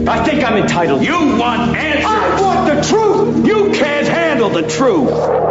I think I'm entitled. You want answers. I want the truth. You can't handle the truth.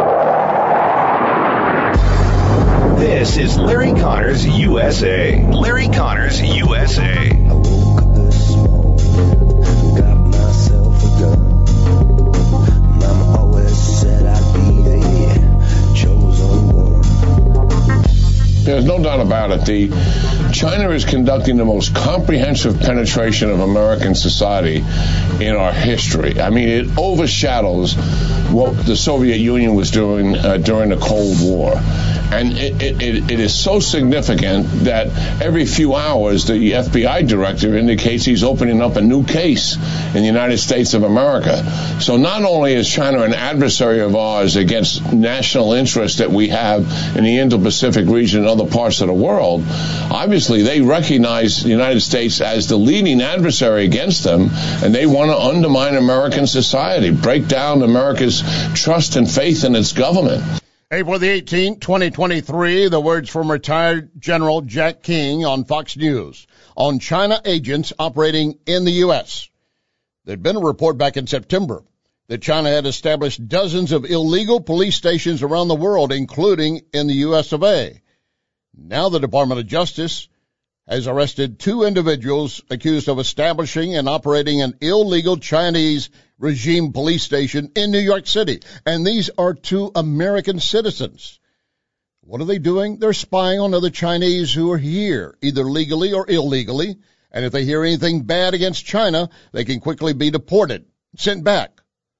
This is Larry Connors USA. Larry Connors USA. I woke up this morning, got myself a gun. Mama always said I'd be the chosen one. There's no doubt about it. China is conducting the most comprehensive penetration of American society in our history. I mean, it overshadows what the Soviet Union was doing during the Cold War. And it is so significant that every few hours the FBI director indicates he's opening up a new case in the United States of America. So not only is China an adversary of ours against national interests that we have in the Indo-Pacific region and other parts of the world, obviously they recognize the United States as the leading adversary against them, and they want to undermine American society, break down America's trust and faith in its government. April the 18th, 2023, the words from retired General Jack King on Fox News on China agents operating in the U.S. There'd been a report back in September that China had established dozens of illegal police stations around the world, including in the U.S. of A. Now the Department of Justice has arrested 2 individuals accused of establishing and operating an illegal Chinese regime police station in New York City. And these are 2 American citizens. What are they doing? They're spying on other Chinese who are here, either legally or illegally. And if they hear anything bad against China, they can quickly be deported, sent back.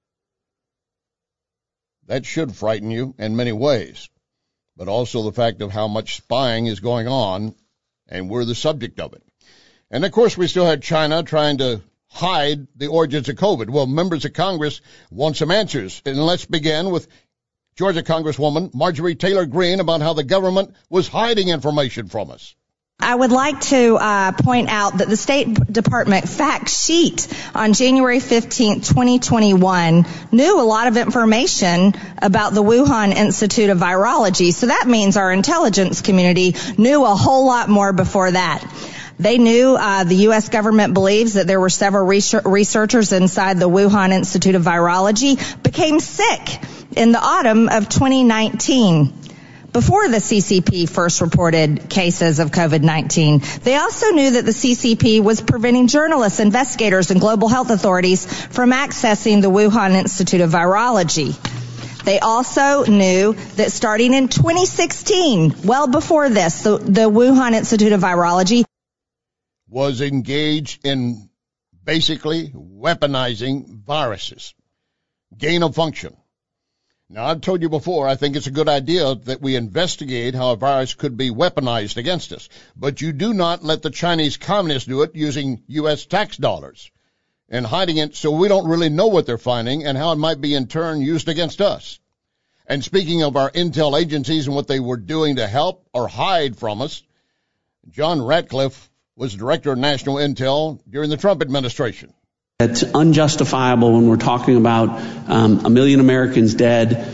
That should frighten you in many ways, but also the fact of how much spying is going on, and we're the subject of it. And, of course, we still had China trying to hide the origins of COVID. Well, members of Congress want some answers. And let's begin with Georgia Congresswoman Marjorie Taylor Greene about how the government was hiding information from us. I would like to point out that the State Department fact sheet on January 15th, 2021 knew a lot of information about the Wuhan Institute of Virology. So that means our intelligence community knew a whole lot more before that. They knew the U.S. government believes that there were several researchers inside the Wuhan Institute of Virology became sick in the autumn of 2019. Before the CCP first reported cases of COVID-19, they also knew that the CCP was preventing journalists, investigators, and global health authorities from accessing the Wuhan Institute of Virology. They also knew that starting in 2016, well before this, the Wuhan Institute of Virology was engaged in basically weaponizing viruses, gain of function. Now, I've told you before, I think it's a good idea that we investigate how a virus could be weaponized against us. But you do not let the Chinese communists do it using U.S. tax dollars and hiding it so we don't really know what they're finding and how it might be in turn used against us. And speaking of our intel agencies and what they were doing to help or hide from us, John Ratcliffe was director of national intel during the Trump administration. It's unjustifiable when we're talking about 1 million Americans dead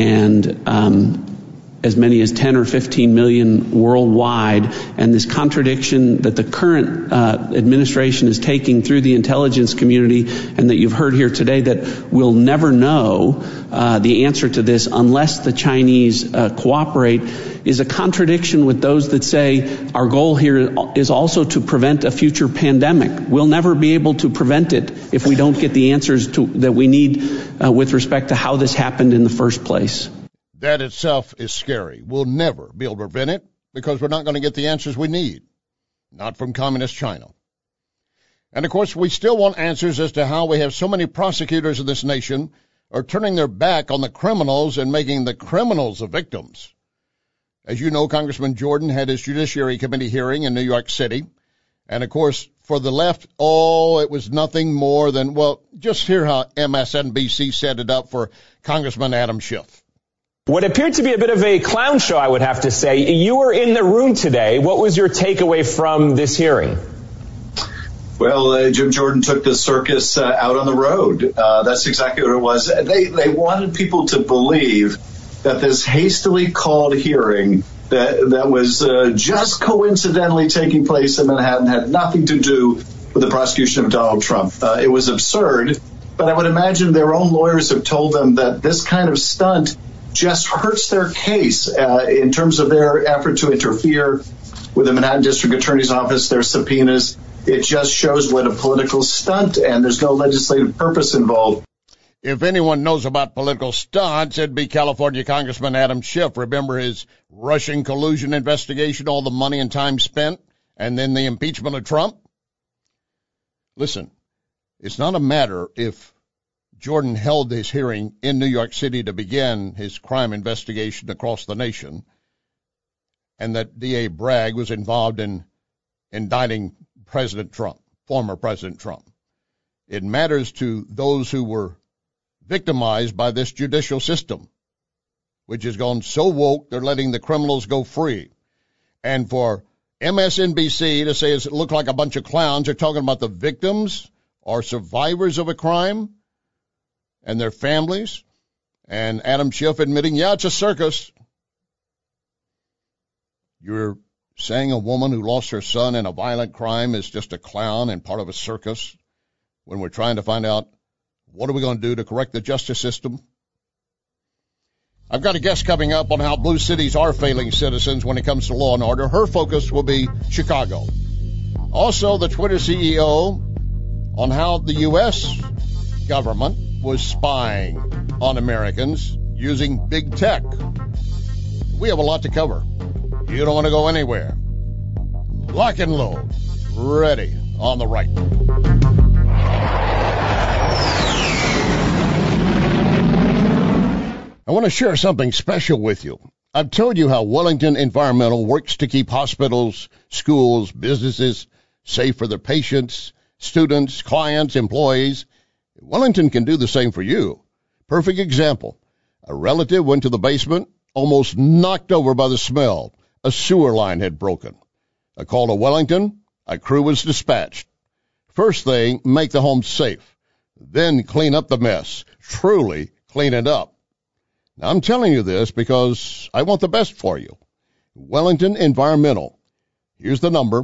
and as many as 10 or 15 million worldwide, and this contradiction that the current administration is taking through the intelligence community and that you've heard here today, that we'll never know the answer to this unless the Chinese cooperate, is a contradiction with those that say our goal here is also to prevent a future pandemic. We'll never be able to prevent it if we don't get the answers that we need with respect to how this happened in the first place. That itself is scary. We'll never be able to prevent it because we're not going to get the answers we need, not from communist China. And, of course, we still want answers as to how we have so many prosecutors in this nation are turning their back on the criminals and making the criminals the victims. As you know, Congressman Jordan had his Judiciary Committee hearing in New York City. And, of course, for the left, it was nothing more than, well, just hear how MSNBC set it up for Congressman Adam Schiff. What appeared to be a bit of a clown show, I would have to say. You were in the room today. What was your takeaway from this hearing? Well, Jim Jordan took the circus out on the road. That's exactly what it was. They wanted people to believe that this hastily called hearing that was just coincidentally taking place in Manhattan had nothing to do with the prosecution of Donald Trump. It was absurd, but I would imagine their own lawyers have told them that this kind of stunt just hurts their case in terms of their effort to interfere with the Manhattan District Attorney's Office, their subpoenas. It just shows what a political stunt, and there's no legislative purpose involved. If anyone knows about political stunts, it'd be California Congressman Adam Schiff. Remember his Russian collusion investigation, all the money and time spent, and then the impeachment of Trump? Listen, it's not a matter if Jordan held his hearing in New York City to begin his crime investigation across the nation, and that D.A. Bragg was involved in indicting President Trump, former President Trump. It matters to those who were victimized by this judicial system, which has gone so woke they're letting the criminals go free. And for MSNBC to say it looked like a bunch of clowns, they're talking about the victims or survivors of a crime and their families. And Adam Schiff admitting, yeah, it's a circus. You're saying a woman who lost her son in a violent crime is just a clown and part of a circus when we're trying to find out what are we going to do to correct the justice system? I've got a guest coming up on how blue cities are failing citizens when it comes to law and order. Her focus will be Chicago. Also, the Twitter CEO on how the U.S. government was spying on Americans using big tech. We have a lot to cover. You don't want to go anywhere. Lock and load. Ready on the right. I want to share something special with you. I've told you how Wellington Environmental works to keep hospitals, schools, businesses safe for their patients, students, clients, employees. Wellington can do the same for you. Perfect example. A relative went to the basement, almost knocked over by the smell. A sewer line had broken. A call to Wellington, a crew was dispatched. First thing, make the home safe. Then clean up the mess. Truly clean it up. Now, I'm telling you this because I want the best for you. Wellington Environmental. Here's the number,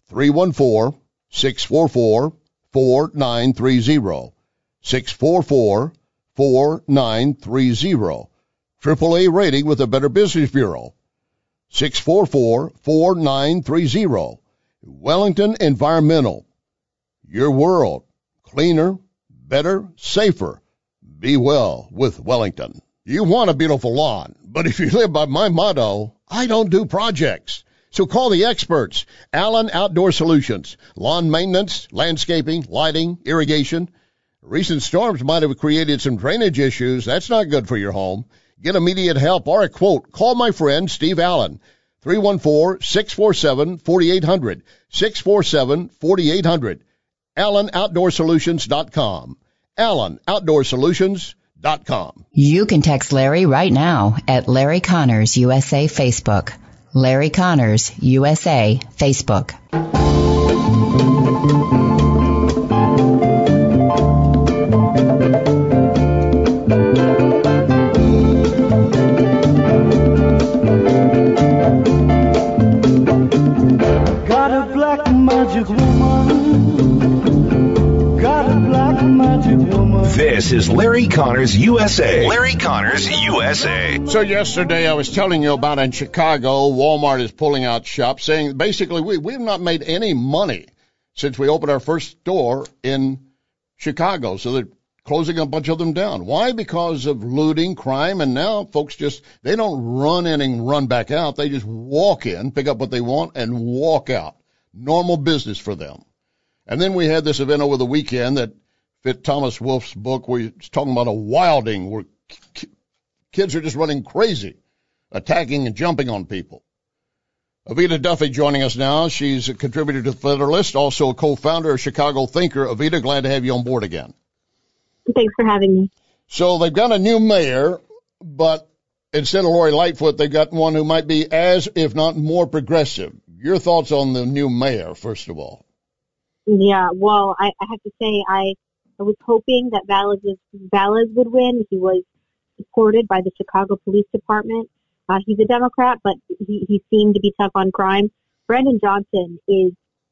314-644-4930. 644-4930. AAA rating with the Better Business Bureau. 644-4930. Wellington Environmental. Your world. Cleaner, better, safer. Be well with Wellington. You want a beautiful lawn, but if you live by my motto, I don't do projects. So call the experts. Allen Outdoor Solutions. Lawn maintenance, landscaping, lighting, irrigation. Recent storms might have created some drainage issues. That's not good for your home. Get immediate help or a quote. Call my friend Steve Allen. 314-647-4800. 647-4800. AllenOutdoorSolutions.com. AllenOutdoorSolutions.com. You can text Larry right now at Larry Connors USA Facebook. Larry Connors USA Facebook. Got a black magic woman. Got a black magic woman. This is Larry Connors USA. Larry Connors USA. So yesterday I was telling you about in Chicago, Walmart is pulling out shop, saying basically we've not made any money since we opened our first store in Chicago. So they're closing a bunch of them down. Why? Because of looting, crime, and now folks they don't run in and run back out. They just walk in, pick up what they want, and walk out. Normal business for them. And then we had this event over the weekend that fit Thomas Wolfe's book where he's talking about a wilding where kids are just running crazy, attacking and jumping on people. Avita Duffy joining us now. She's a contributor to the Federalist, also a co-founder of Chicago Thinker. Avita, glad to have you on board again. Thanks for having me. So they've got a new mayor, but instead of Lori Lightfoot, they've got one who might be as, if not more, progressive. Your thoughts on the new mayor, first of all? Yeah, well, I have to say I was hoping that Valles would win. He was supported by the Chicago Police Department. He's a Democrat, but he seemed to be tough on crime. Brandon Johnson is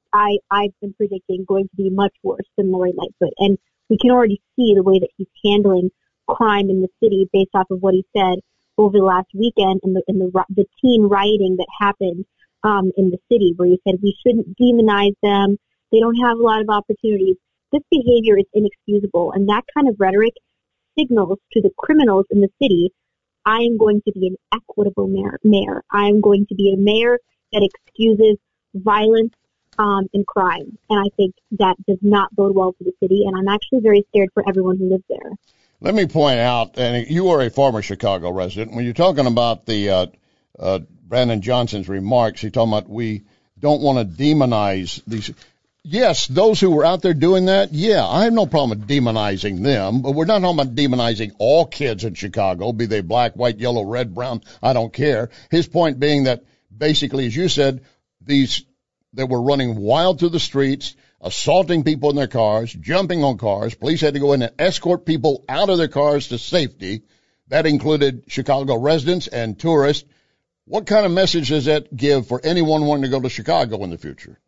I've been predicting going to be much worse than Lori Lightfoot. And we can already see the way that he's handling crime in the city based off of what he said over the last weekend and the teen rioting that happened in the city, where he said we shouldn't demonize them. They don't have a lot of opportunities. This behavior is inexcusable, and that kind of rhetoric signals to the criminals in the city, I am going to be an equitable mayor. I am going to be a mayor that excuses violence and crime. And I think that does not bode well for the city, and I'm actually very scared for everyone who lives there. Let me point out, and you are a former Chicago resident, when you're talking about the Brandon Johnson's remarks, he's talking about we don't want to demonize these. Yes, those who were out there doing that, yeah, I have no problem with demonizing them, but we're not talking about demonizing all kids in Chicago, be they black, white, yellow, red, brown, I don't care. His point being that basically, as you said, these that were running wild through the streets, assaulting people in their cars, jumping on cars. Police had to go in and escort people out of their cars to safety. That included Chicago residents and tourists. What kind of message does that give for anyone wanting to go to Chicago in the future?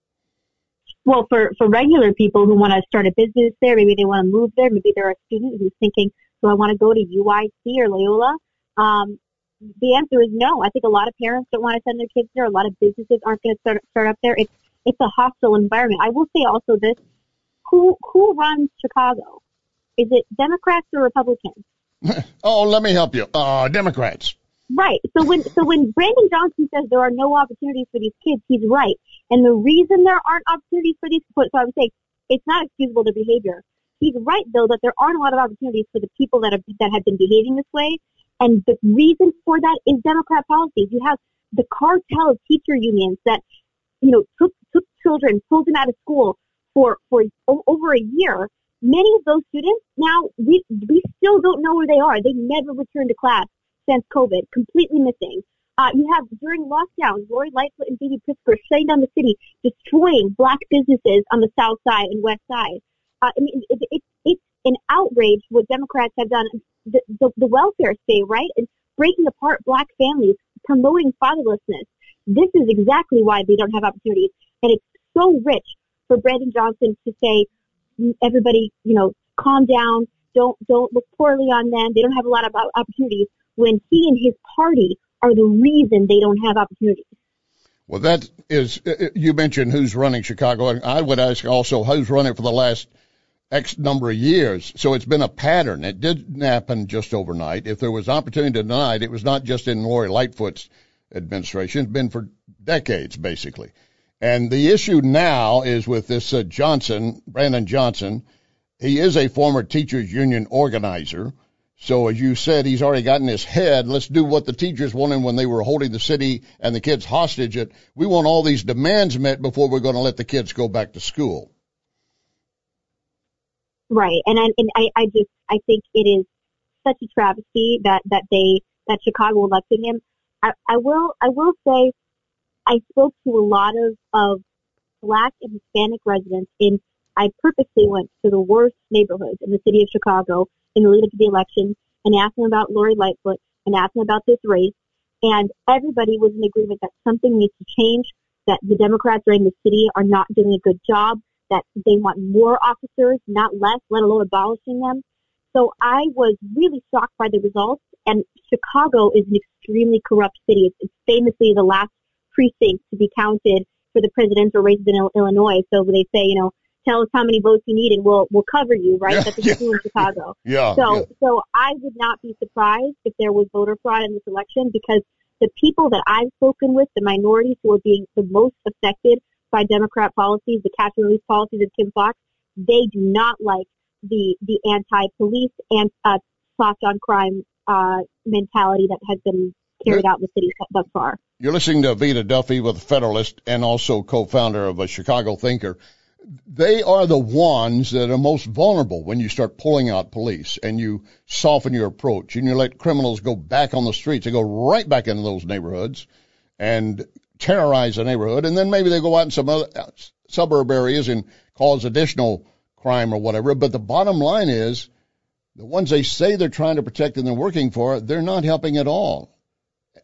Well, for regular people who want to start a business there, maybe they want to move there, maybe they're a student who's thinking, do I want to go to UIC or Loyola? The answer is no. I think a lot of parents don't want to send their kids there. A lot of businesses aren't going to start up there. It's a hostile environment. I will say also this, who runs Chicago? Is it Democrats or Republicans? Oh, let me help you. Democrats. Right. So when Brandon Johnson says there are no opportunities for these kids, he's right. And the reason there aren't opportunities for these kids, so I would say it's not excusable their behavior. He's right, though, that there aren't a lot of opportunities for the people that have been behaving this way. And the reason for that is Democrat policies. You have the cartel of teacher unions that, took children, pulled them out of school for over a year. Many of those students now, we still don't know where they are. They never returned to class since COVID, completely missing. You have, during lockdowns, Lori Lightfoot and J.B. Pritzker shutting down the city, destroying black businesses on the south side and west side. It's an outrage what Democrats have done. The welfare state, right? And breaking apart black families, promoting fatherlessness. This is exactly why they don't have opportunities. And it's so rich for Brandon Johnson to say, everybody, calm down. Don't look poorly on them. They don't have a lot of opportunities, when he and his party are the reason they don't have opportunities. Well, that is, you mentioned who's running Chicago, and I would ask also who's run it for the last X number of years. So it's been a pattern. It didn't happen just overnight. If there was opportunity denied, it was not just in Lori Lightfoot's administration. It's been for decades, basically. And the issue now is with this Brandon Johnson. He is a former teachers union organizer. So as you said, he's already got in his head, let's do what the teachers wanted when they were holding the city and the kids hostage. We want all these demands met before we're going to let the kids go back to school. Right. And I think it is such a travesty that Chicago elected him. I will say I spoke to a lot of Black and Hispanic residents I purposely went to the worst neighborhoods in the city of Chicago in the lead up to the election and asked them about Lori Lightfoot and asked them about this race. And everybody was in agreement that something needs to change, that the Democrats in the city are not doing a good job, that they want more officers, not less, let alone abolishing them. So I was really shocked by the results. And Chicago is an extremely corrupt city. It's famously the last precinct to be counted for the presidential races in Illinois. So they say, tell us how many votes you need and we'll cover you, right? That's what you do in Chicago. So I would not be surprised if there was voter fraud in this election, because the people that I've spoken with, the minorities who are being the most affected by Democrat policies, the catch and release policies of Kim Foxx, they do not like the anti-police and soft on crime mentality that has been carried out in the city thus far. You're listening to Vita Duffy with Federalist and also co-founder of a Chicago Thinker. They are the ones that are most vulnerable when you start pulling out police and you soften your approach and you let criminals go back on the streets. They go right back into those neighborhoods and terrorize the neighborhood, and then maybe they go out in some other suburb areas and cause additional crime or whatever. But the bottom line is the ones they say they're trying to protect and they're working for, they're not helping at all.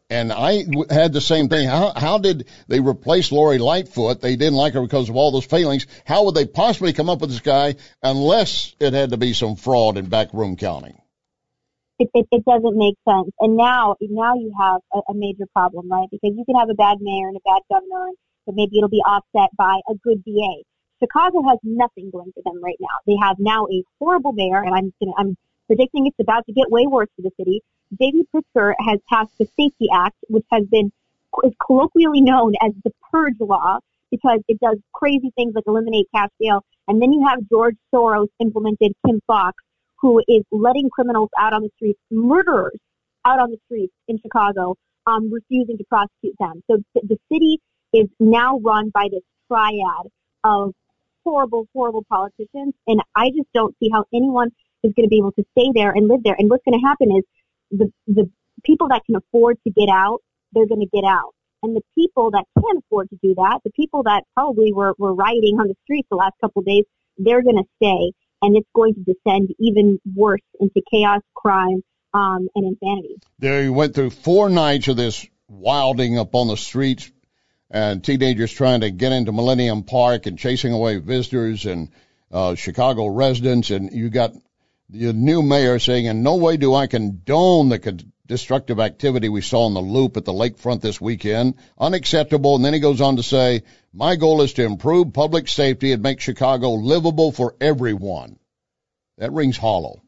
And I had the same thing. How did they replace Lori Lightfoot? They didn't like her because of all those failings. How would they possibly come up with this guy unless it had to be some fraud in backroom counting? It doesn't make sense. And now you have a major problem, right? Because you can have a bad mayor and a bad governor, but maybe it'll be offset by a good DA. Chicago has nothing going for them right now. They have now a horrible mayor, and I'm predicting it's about to get way worse for the city. J.B. Pritzker has passed the Safety Act, which is colloquially known as the Purge Law, because it does crazy things like eliminate cash bail. And then you have George Soros implemented Kim Foxx, who is letting criminals out on the streets, murderers out on the streets in Chicago, refusing to prosecute them. So the city is now run by this triad of horrible, horrible politicians, and I just don't see how anyone is going to be able to stay there and live there. And what's going to happen is the people that can afford to get out, they're going to get out. And the people that can't afford to do that, the people that probably were rioting on the streets the last couple of days, they're going to stay. And it's going to descend even worse into chaos, crime, and insanity. They went through 4 nights of this wilding up on the streets and teenagers trying to get into Millennium Park and chasing away visitors and Chicago residents. And you got the new mayor saying, in no way do I condone the destructive activity we saw in the Loop at the lakefront this weekend. Unacceptable. And then he goes on to say, my goal is to improve public safety and make Chicago livable for everyone. That rings hollow.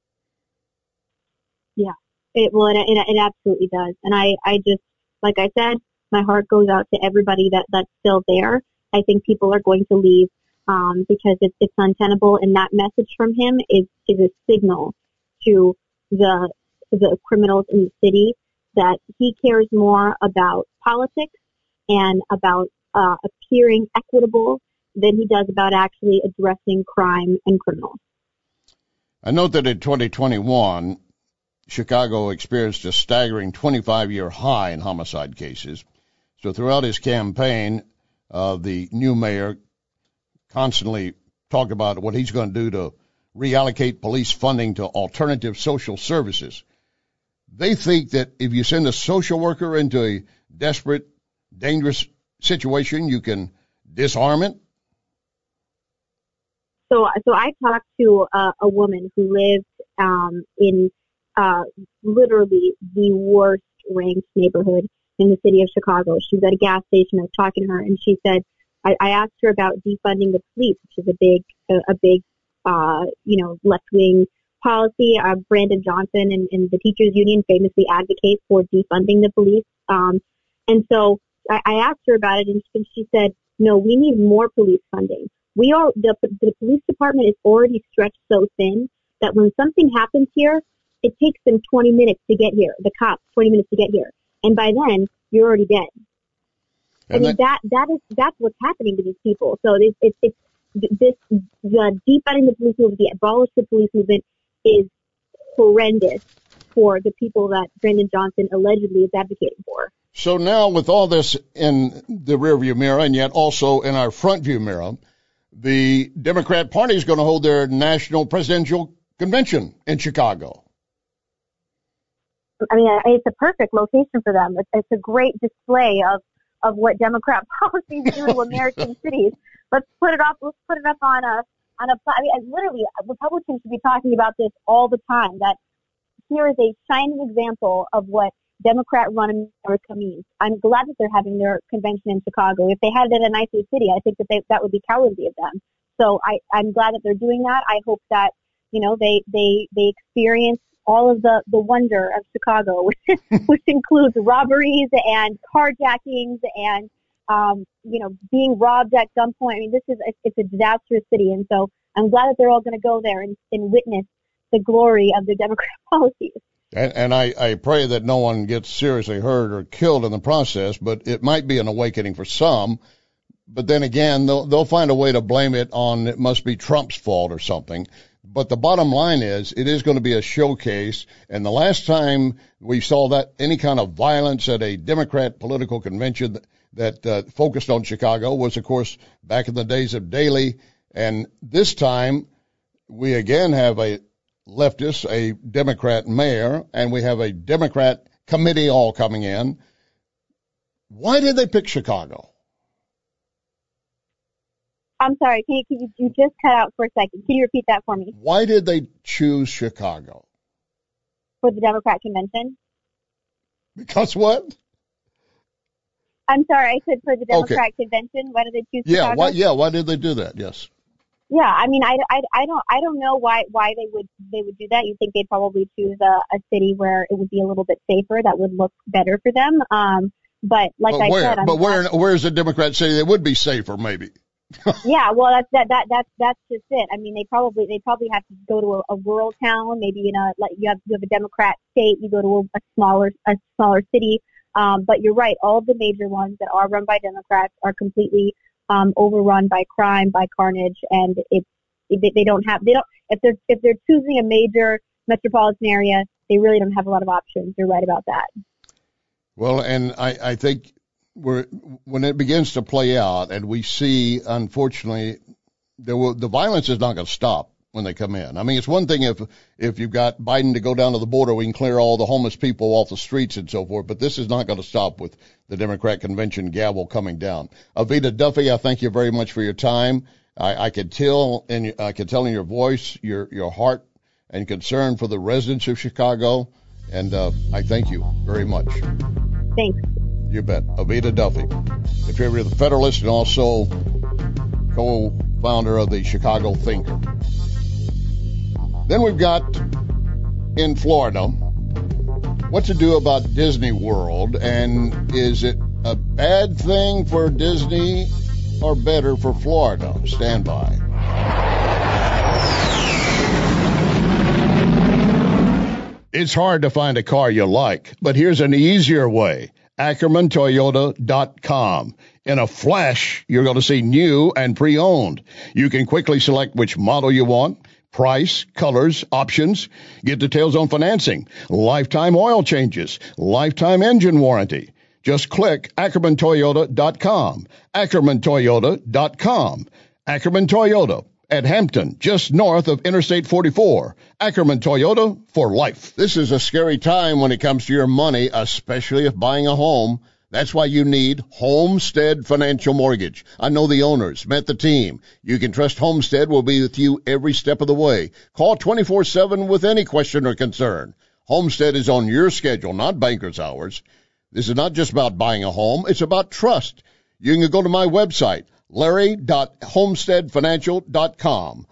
Yeah, it absolutely does. And I just, like I said, my heart goes out to everybody that's still there. I think people are going to leave because it's untenable, and that message from him is a signal to the criminals in the city that he cares more about politics and about appearing equitable than he does about actually addressing crime and criminals. I note that in 2021, Chicago experienced a staggering 25-year high in homicide cases. So throughout his campaign, the new mayor constantly talked about what he's going to do to reallocate police funding to alternative social services. They think that if you send a social worker into a desperate, dangerous situation, you can disarm it. So I talked to a woman who lived in literally the worst ranked neighborhood in the city of Chicago. She was at a gas station. I was talking to her, and she said, I asked her about defunding the police, which is a big left-wing policy. Brandon Johnson and the teachers union famously advocate for defunding the police. And so I asked her about it, and she said, no, we need more police funding. The police department is already stretched so thin that when something happens here, it takes them 20 minutes to get here. The cops, 20 minutes to get here. And by then, you're already dead. That's what's happening to these people. So the defunding the police movement, the abolish the police movement is horrendous for the people that Brandon Johnson allegedly is advocating for. So now with all this in the rearview mirror and yet also in our front view mirror, the Democrat Party is going to hold their national presidential convention in Chicago. I mean, it's a perfect location for them. It's a great display of what Democrat policies do to American cities. Let's put it up on a. I mean, literally, Republicans should be talking about this all the time. That here is a shining example of what Democrat-run America means. I'm glad that they're having their convention in Chicago. If they had it in a nicer city, I think that would be cowardly of them. So I'm glad that they're doing that. I hope that they experience all of the wonder of Chicago, which includes robberies and carjackings and being robbed at gunpoint. I mean, it's a disastrous city, and so I'm glad that they're all going to go there and witness the glory of the Democrat policies. And I pray that no one gets seriously hurt or killed in the process, but it might be an awakening for some. But then again, they'll find a way to blame it on it must be Trump's fault or something. But the bottom line is it is going to be a showcase. And the last time we saw that any kind of violence at a Democrat political convention that focused on Chicago was, of course, back in the days of Daley. And this time we again have a leftist, a Democrat mayor, and we have a Democrat committee all coming in. Why did they pick Chicago? I'm sorry, you just cut out for a second. Can you repeat that for me? Why did they choose Chicago? For the Democrat convention? Because what? I'm sorry, I said for the Democrat convention. Why did they choose Chicago? Why did they do that? Yes. Yeah, I mean, I don't know why they would do that. You think they'd probably choose a city where it would be a little bit safer, that would look better for them. But where's the Democrat city that would be safer, maybe? Yeah, well, that's just it. I mean, they probably have to go to a rural town, maybe you have a Democrat state, you go to a smaller city. But you're right, all of the major ones that are run by Democrats are completely overrun by crime, by carnage, and if they're choosing a major metropolitan area, they really don't have a lot of options. You're right about that. Well, and I think when it begins to play out, and we see, unfortunately, the violence is not going to stop when they come in. I mean, it's one thing if you've got Biden to go down to the border, we can clear all the homeless people off the streets and so forth, but this is not going to stop with the Democrat convention gavel coming down. Avita Duffy, I thank you very much for your time. I could tell in your voice your heart and concern for the residents of Chicago, and I thank you very much. Thanks. You bet. Avita Duffy, contributor to the Federalist and also co-founder of the Chicago Thinker. Then we've got in Florida, what to do about Disney World, and is it a bad thing for Disney or better for Florida? Stand by. It's hard to find a car you like, but here's an easier way. AckermanToyota.com. In a flash, you're going to see new and pre-owned. You can quickly select which model you want, price, colors, options, get details on financing, lifetime oil changes, lifetime engine warranty. Just click AckermanToyota.com. AckermanToyota.com. Ackerman Toyota at Hampton, just north of Interstate 44. Ackerman Toyota for life. This is a scary time when it comes to your money, especially if buying a home. That's why you need Homestead Financial Mortgage. I know the owners, met the team. You can trust Homestead will be with you every step of the way. Call 24/7 with any question or concern. Homestead is on your schedule, not banker's hours. This is not just about buying a home. It's about trust. You can go to my website, larry.homesteadfinancial.com.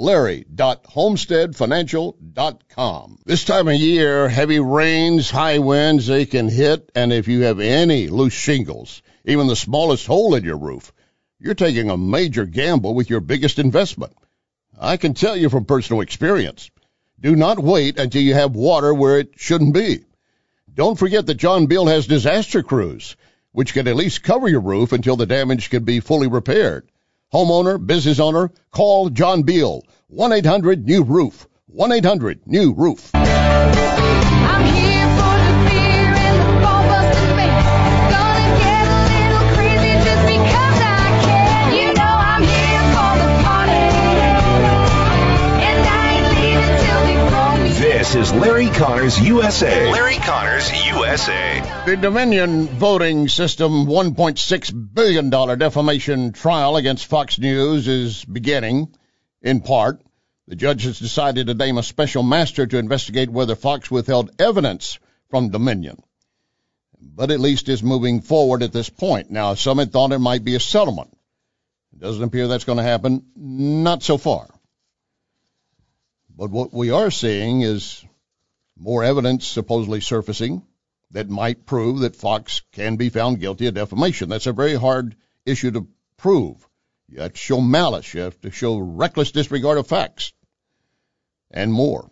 larry.homesteadfinancial.com. This time of year, heavy rains, high winds, they can hit, and if you have any loose shingles, even the smallest hole in your roof, you're taking a major gamble with your biggest investment. I can tell you from personal experience, do not wait until you have water where it shouldn't be. Don't forget that John Beal has disaster crews, which can at least cover your roof until the damage can be fully repaired. Homeowner, business owner, call John Beal, 1-800-NEW-ROOF, 1-800-NEW-ROOF. I'm here for the beer and the ball-busting bass. Gonna get a little crazy just because I can. You know I'm here for the party, and I ain't leaving till they throw me. This is Larry Connors USA. Larry Connors USA. The Dominion voting system $1.6 billion defamation trial against Fox News is beginning, in part. The judge has decided to name a special master to investigate whether Fox withheld evidence from Dominion. But at least is moving forward at this point. Now, some had thought it might be a settlement. It doesn't appear that's going to happen. Not so far. But what we are seeing is more evidence supposedly surfacing that might prove that Fox can be found guilty of defamation. That's a very hard issue to prove. You have to show malice. You have to show reckless disregard of facts and more.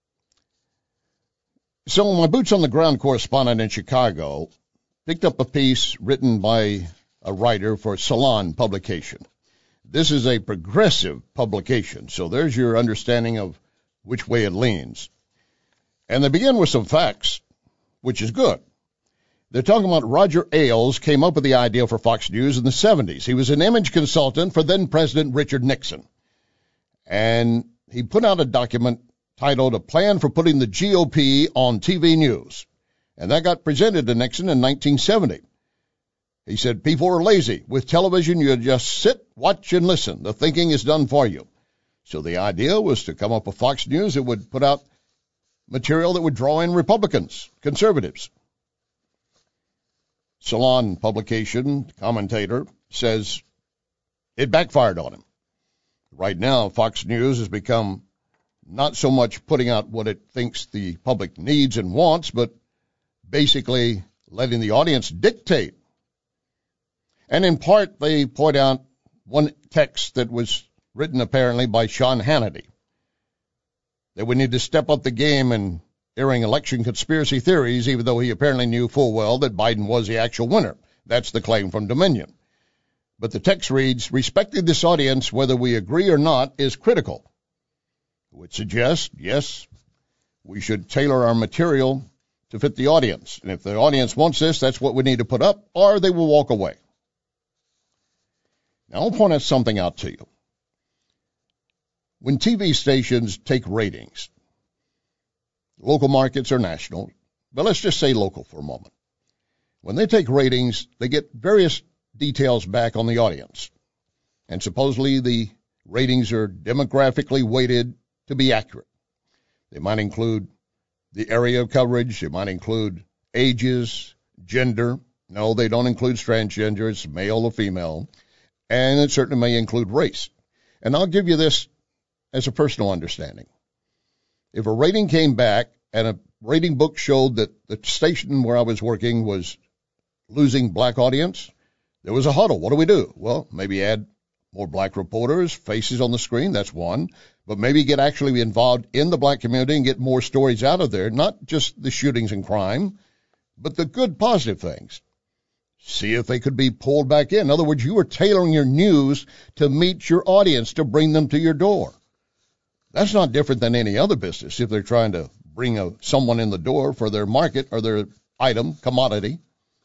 So my boots-on-the-ground correspondent in Chicago picked up a piece written by a writer for Salon publication. This is a progressive publication, so there's your understanding of which way it leans. And they begin with some facts, which is good. They're talking about Roger Ailes came up with the idea for Fox News in the 70s. He was an image consultant for then-President Richard Nixon. And he put out a document titled A Plan for Putting the GOP on TV News. And that got presented to Nixon in 1970. He said, people are lazy. With television, you just sit, watch, and listen. The thinking is done for you. So the idea was to come up with Fox News that would put out material that would draw in Republicans, conservatives. Salon publication commentator says it backfired on him. Right now, Fox News has become not so much putting out what it thinks the public needs and wants, but basically letting the audience dictate. And in part, they point out one text that was written apparently by Sean Hannity, that we need to step up the game in airing election conspiracy theories, even though he apparently knew full well that Biden was the actual winner. That's the claim from Dominion. But the text reads, respecting this audience, whether we agree or not, is critical, which suggests, yes, we should tailor our material to fit the audience. And if the audience wants this, that's what we need to put up, or they will walk away. Now, I'll point something out to you. When TV stations take ratings, local markets or national, but let's just say local for a moment. When they take ratings, they get various details back on the audience. And supposedly the ratings are demographically weighted to be accurate. They might include the area of coverage. They might include ages, gender. No, they don't include transgender. It's male or female. And it certainly may include race. And I'll give you this as a personal understanding. If a rating came back and a rating book showed that the station where I was working was losing black audience, there was a huddle. What do? Well, maybe add more black reporters, faces on the screen. That's one. But maybe get actually involved in the black community and get more stories out of there, not just the shootings and crime, but the good, positive things. See if they could be pulled back in. In other words, you are tailoring your news to meet your audience, to bring them to your door. That's not different than any other business if they're trying to bring someone in the door for their market or their item, commodity.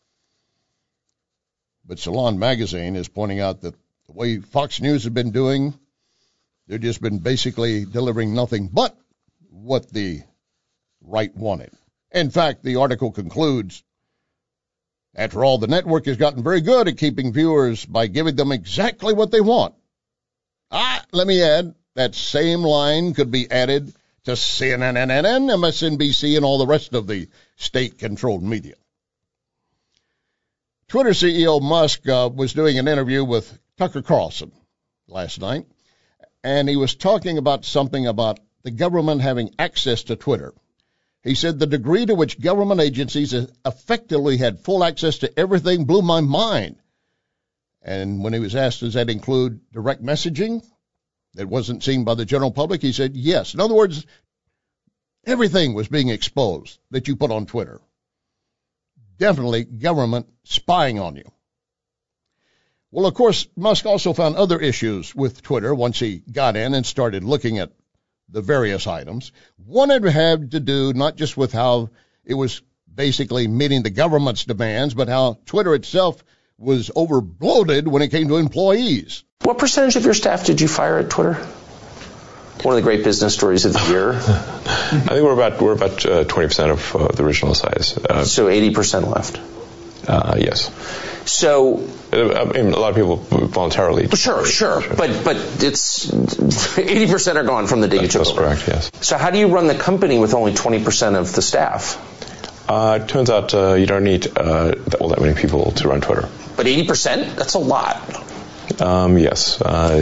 But Salon Magazine is pointing out that the way Fox News has been doing, they've just been basically delivering nothing but what the right wanted. In fact, the article concludes, after all, the network has gotten very good at keeping viewers by giving them exactly what they want. Let me add, that same line could be added to CNN, MSNBC, and all the rest of the state-controlled media. Twitter CEO Musk was doing an interview with Tucker Carlson last night, and he was talking about something about the government having access to Twitter. He said the degree to which government agencies effectively had full access to everything blew my mind. And when he was asked, does that include direct messaging that wasn't seen by the general public, he said yes. In other words, everything was being exposed that you put on Twitter. Definitely government spying on you. Well, of course, Musk also found other issues with Twitter once he got in and started looking at the various items. One had to do not just with how it was basically meeting the government's demands, but how Twitter itself was overbloated when it came to employees. What percentage of your staff did you fire at Twitter? One of the great business stories of the year. I think we're about 20% of the original size. So 80% left. Yes. So I mean, a lot of people voluntarily. Sure. But it's 80% are gone from the day you took over. That's correct. Yes. So how do you run the company with only 20% of the staff? It turns out you don't need all that many people to run Twitter. But 80%? That's a lot. Yes.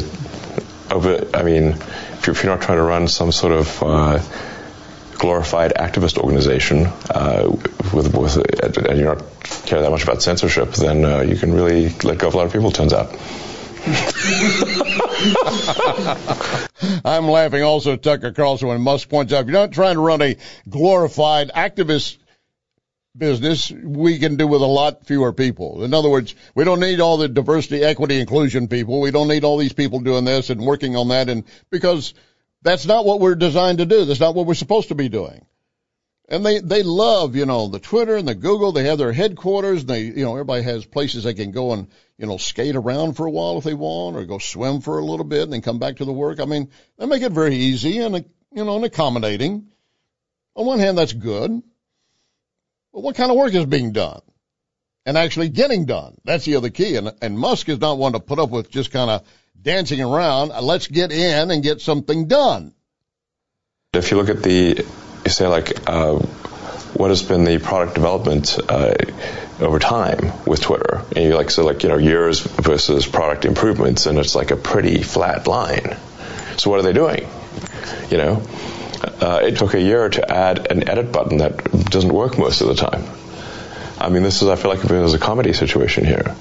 I mean, if you're not trying to run some sort of glorified activist organization and you're not care that much about censorship, then you can really let go of a lot of people, it turns out. I'm laughing also at Tucker Carlson when Musk points out, if you're not trying to run a glorified activist business, we can do with a lot fewer people. In other words, we don't need all the diversity, equity, inclusion people. We don't need all these people doing this and working on that, and because that's not what we're designed to do. That's not what we're supposed to be doing. And they love, the Twitter and the Google. They have their headquarters. And everybody has places they can go and, skate around for a while if they want, or go swim for a little bit and then come back to the work. I mean, they make it very easy and, and accommodating. On one hand, that's good. Well, what kind of work is being done and actually getting done? That's the other key. And Musk is not one to put up with just kind of dancing around. Let's get in and get something done. If you look at you say what has been the product development over time with Twitter, and you years versus product improvements, and it's like a pretty flat line. So what are they doing? It took a year to add an edit button that doesn't work most of the time. I mean, I feel like there's a comedy situation here.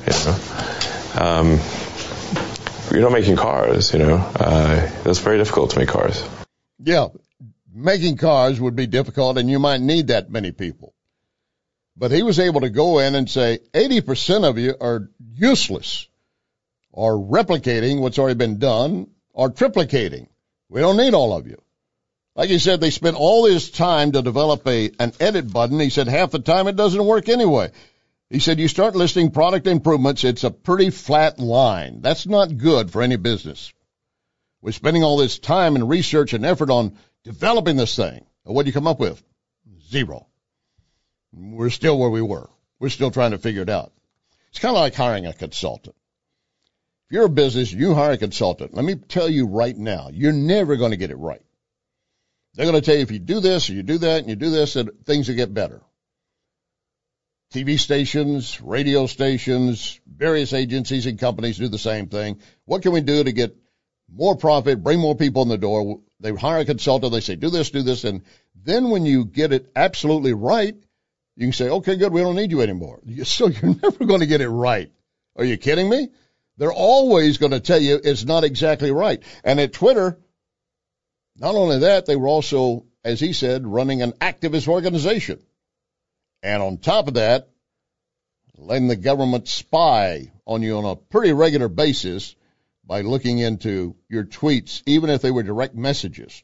You're not making cars, It's very difficult to make cars. Yeah, making cars would be difficult, and you might need that many people. But he was able to go in and say 80% of you are useless, or replicating what's already been done, or triplicating. We don't need all of you. Like he said, they spent all this time to develop an edit button. He said half the time it doesn't work anyway. He said you start listing product improvements, it's a pretty flat line. That's not good for any business. We're spending all this time and research and effort on developing this thing. What do you come up with? 0. We're still where we were. We're still trying to figure it out. It's kind of like hiring a consultant. If you're a business, you hire a consultant. Let me tell you right now, you're never going to get it right. They're going to tell you if you do this or you do that and you do this, that things will get better. TV stations, radio stations, various agencies and companies do the same thing. What can we do to get more profit, bring more people in the door? They hire a consultant. They say, do this. And then when you get it absolutely right, you can say, okay, good, we don't need you anymore. So you're never going to get it right. Are you kidding me? They're always going to tell you it's not exactly right. And at Twitter, not only that, they were also, as he said, running an activist organization. And on top of that, letting the government spy on you on a pretty regular basis by looking into your tweets, even if they were direct messages.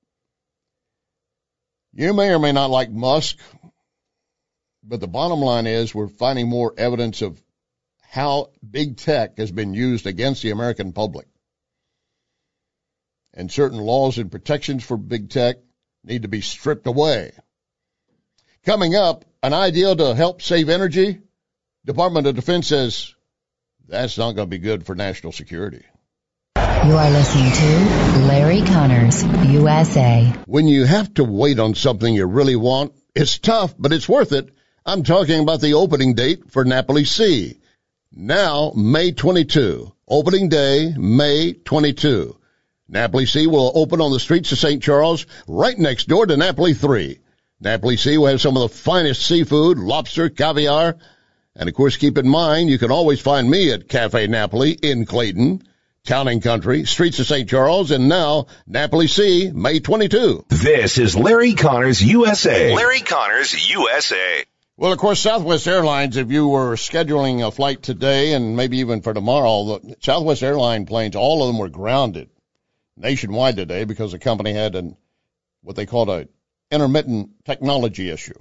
You may or may not like Musk, but the bottom line is we're finding more evidence of how big tech has been used against the American public. And certain laws and protections for big tech need to be stripped away. Coming up, an idea to help save energy. Department of Defense says that's not going to be good for national security. You are listening to Larry Connors, USA. When you have to wait on something you really want, it's tough, but it's worth it. I'm talking about the opening date for Napoli C. Now, May 22. Opening day, May 22. Napoli C will open on the streets of St. Charles, right next door to Napoli 3. Napoli C will have some of the finest seafood, lobster, caviar, and of course keep in mind you can always find me at Cafe Napoli in Clayton, Town and Country, streets of St. Charles, and now Napoli C, May 22. This is Larry Connors USA. Larry Connors USA. Well, of course, Southwest Airlines, if you were scheduling a flight today and maybe even for tomorrow, the Southwest Airline planes, all of them were grounded nationwide today because the company had what they called a intermittent technology issue.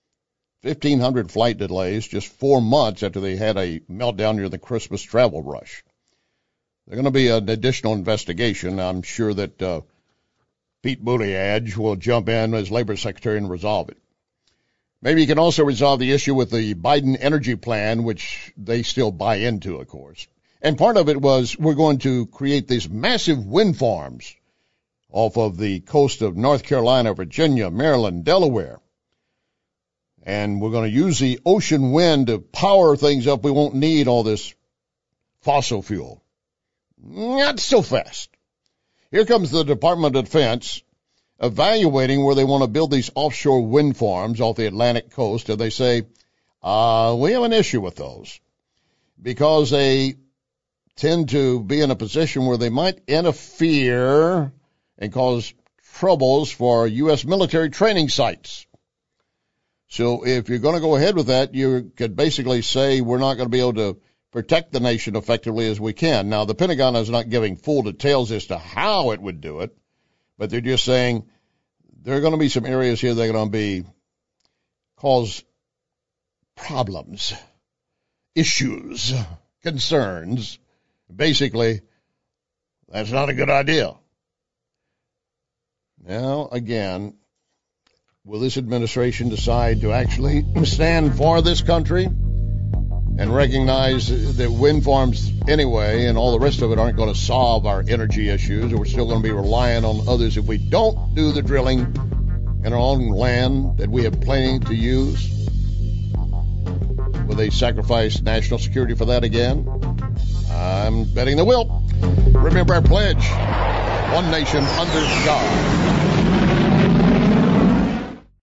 1,500 flight delays just 4 months after they had a meltdown near the Christmas travel rush. There's going to be an additional investigation. I'm sure that Pete Buttigieg will jump in as Labor Secretary and resolve it. Maybe you can also resolve the issue with the Biden energy plan, which they still buy into, of course. And part of it was we're going to create these massive wind farms off of the coast of North Carolina, Virginia, Maryland, Delaware. And we're going to use the ocean wind to power things up. We won't need all this fossil fuel. Not so fast. Here comes the Department of Defense evaluating where they want to build these offshore wind farms off the Atlantic coast. And they say, we have an issue with those because they tend to be in a position where they might interfere and cause troubles for U.S. military training sites. So if you're going to go ahead with that, you could basically say we're not going to be able to protect the nation effectively as we can. Now, the Pentagon is not giving full details as to how it would do it, but they're just saying there are going to be some areas here that are going to cause problems, issues, concerns. Basically, that's not a good idea. Now, again, Will this administration decide to actually stand for this country and recognize that wind farms anyway and all the rest of it aren't going to solve our energy issues, or we're still going to be relying on others if we don't do the drilling in our own land that we have plenty to use? Will they sacrifice national security for that again? I'm betting they will. Remember our pledge: one nation under God.